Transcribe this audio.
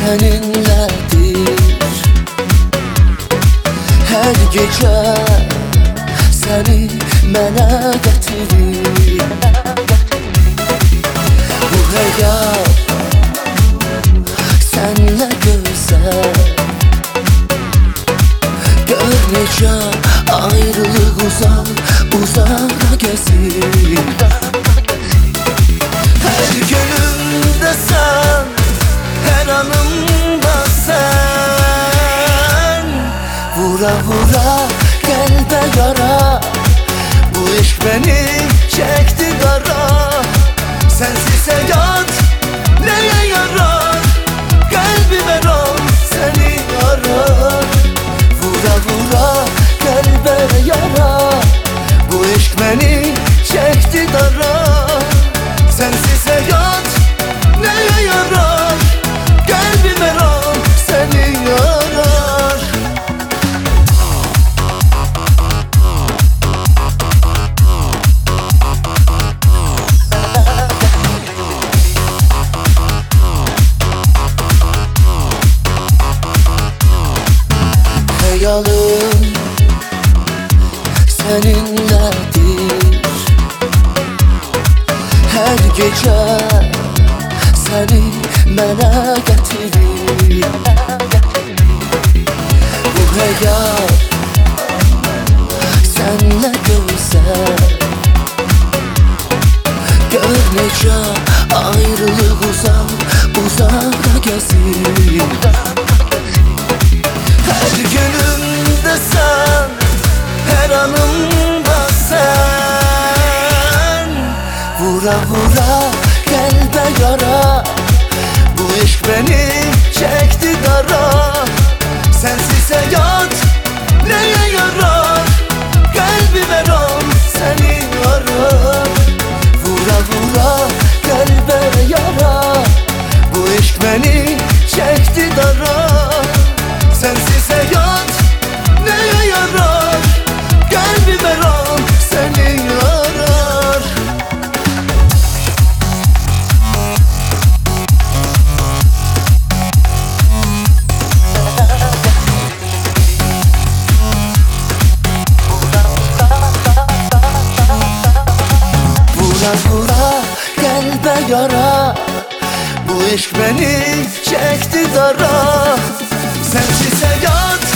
seninledir. Her gece seni mənə getirir. Bu hayat senle güzel. Gör necə ayrılıq uzaqda gezir. Her günümde sen, her anımda sen. Vura vura qəlbə yara, bu eşq beni çekti dara. Sensiz hayat neye yarar? Kalbime ram seni arar. Vura vura qəlbə yara, bu eşq beni çekti dara. Sensiz hayat neye yarar? Kalbime ram seni arar. Hayalım seninledir. Her gece seni mənə getirir. Bu hayat senle güzel. Gör necə ayrılıq uzaqda gezir. Her günümde sen, her anımda sen. Vura vura qəlbə yara, bu eşq beni çekti dara. Sensiz hayat neye yarar? Kalbime ram seni arar. Vura vura qəlbə yara, bu eşq beni çekti dara. Sensiz hayat neye yarar? Kalbime ram seni arar. Vura vura qəlbə yara, bu eşq beni çekti dara. Sensiz hayat